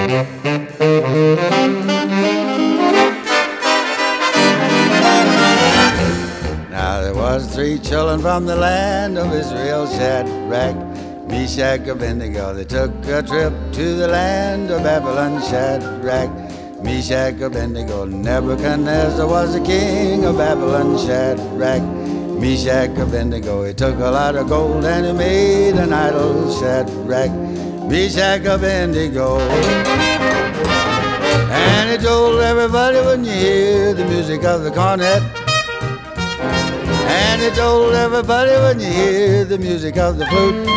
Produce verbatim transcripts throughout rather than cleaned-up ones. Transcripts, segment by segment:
Now there was three children from the land of Israel, Shadrach, Meshach, Abednego. They took a trip to the land of Babylon, Shadrach, Meshach, Abednego. Nebuchadnezzar was the king of Babylon, Shadrach, Meshach, Abednego. He took a lot of gold and he made an idol, Shadrach, Meshach, Abednego. And he told everybody, when you hear the music of the cornet, and he told everybody, when you hear the music of the flute,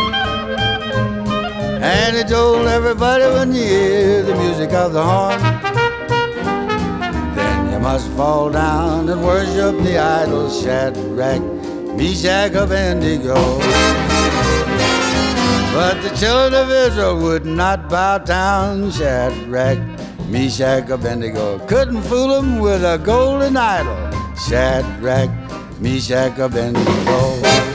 and he told everybody, when you hear the music of the horn, then you must fall down and worship the idol, Shadrach, Meshach, Abednego. But the children of Israel would not bow down, Shadrach, Meshach, Abednego. Couldn't fool them with a golden idol, Shadrach, Meshach, Abednego.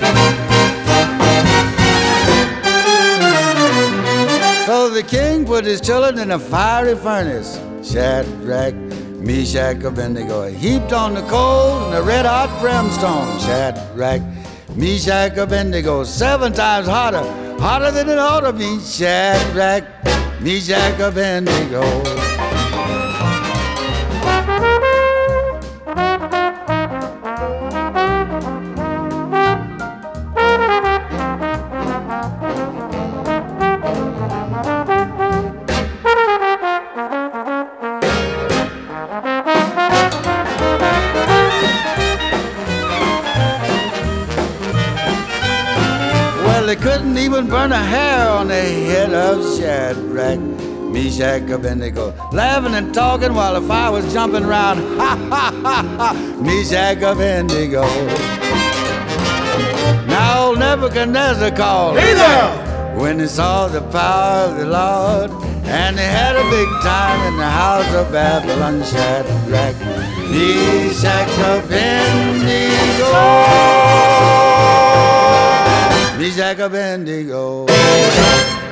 So the king put his children in a fiery furnace, Shadrach, Meshach, Abednego. He heaped on the coals and the red hot brimstone, Shadrach, Meshach, Abednego. Seven times hotter, hotter than it ought to be, Shadrach, Meshach, Abednego. They couldn't even burn a hair on the head of Shadrach, Meshach, Abednego. Laughing and talking while the fire was jumping around, ha ha ha ha, Meshach, Abednego. Now old Nebuchadnezzar called, hey there! When he saw the power of the Lord, and they had a big time in the house of Babylon, Shadrach, Meshach, Abednego. Meshach, Abednego.